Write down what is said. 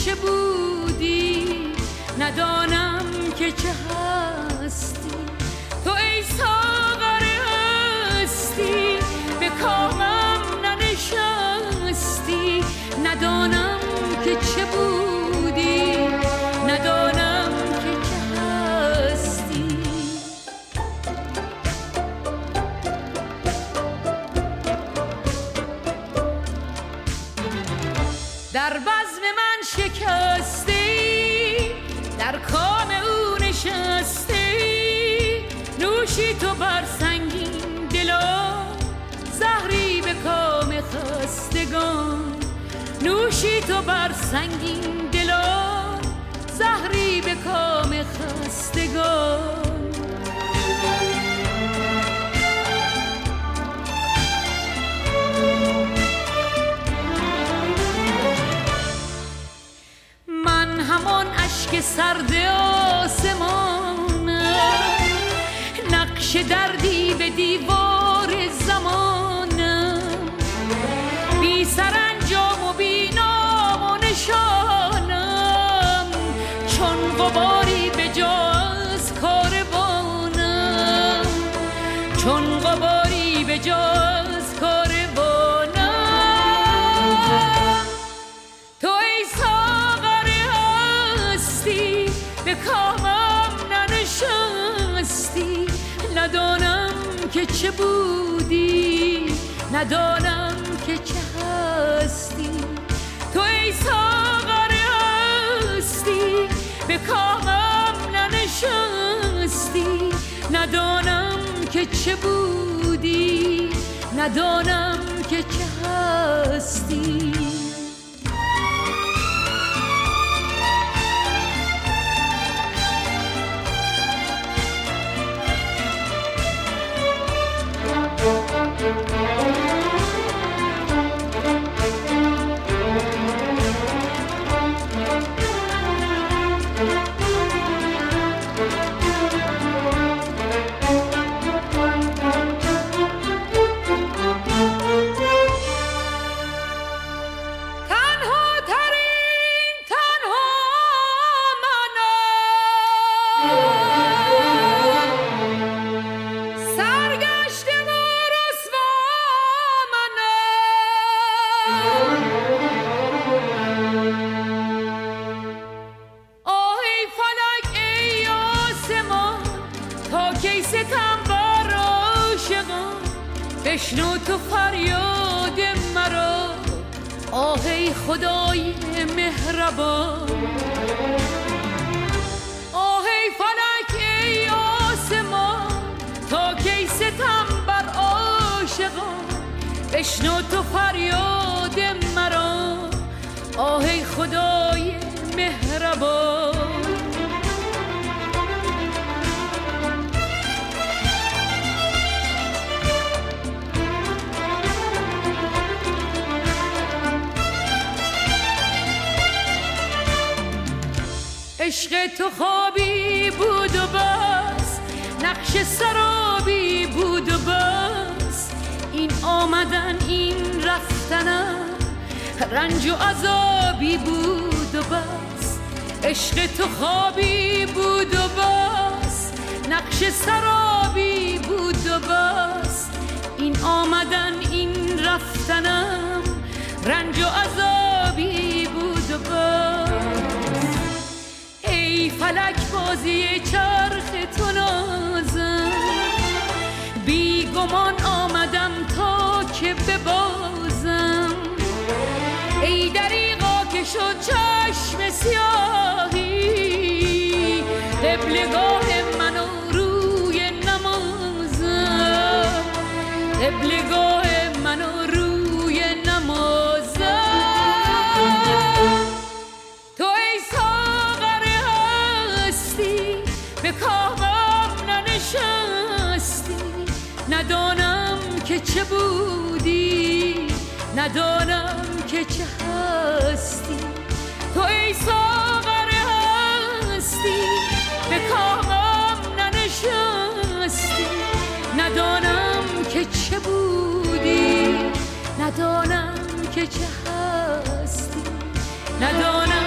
چه بودی، ندانم که چه هستی. تو ای ساغر هستی به کامم ننشستی، ندانم که چه بودی، ندانم که چه هستی. در بزم من شکستی، در کام او نشستی، نوشی تو بر سنگین دلان، زهری به کام خستگان. نوشی تو بر سنگین دلان، زهری به کام خستگان. من همان اشک سرد آسمانم، نقش دردی به دیوار زمانم، بی سرانجام و بی نام و نشانم، چون غباری به جا از کاروانم، چون غباری به جا از کاروانم. تو ای ساغر هستی به کامم ننشستی، ندانم که چه بودی، ندانم که چه هستی. تو ای ساغر هستی به کامم ننشستی، ندانم که چه بودی، ندانم که چه هستی. بشنو تو فریاد مرا، آه ای خدای مهربان. آه ای فلک ای آسمان، تا کی ستم بر عاشقان. بشنو تو فریاد مرا، آه ای خدای مهربان. عشق تو خوابی بود و بس، نقش سرابی بود و بس، این آمدن این رفتنم رنج و عذابی بود و بس. عشق تو خوابی بود و بس، نقش سرابی بود و بس، این آمدن این رفتنم رنج و عذابی بود و بس. ای فلک بازی چرخ تو نازم، بی گمان آمدم تا که ببازم. ای دریغا که شد چشم سیاهی، قبلگاه منو روی نمازم، قبلگاه منو روی نمازم. تو ای ساغر هستی به کامم ننشستی، ندانم که چه بودی، ندانم که چه هستی. تو ای ساغر هستی به کامم ننشستی، ندانم که چه بودی، ندانم که چه هستی، ندانم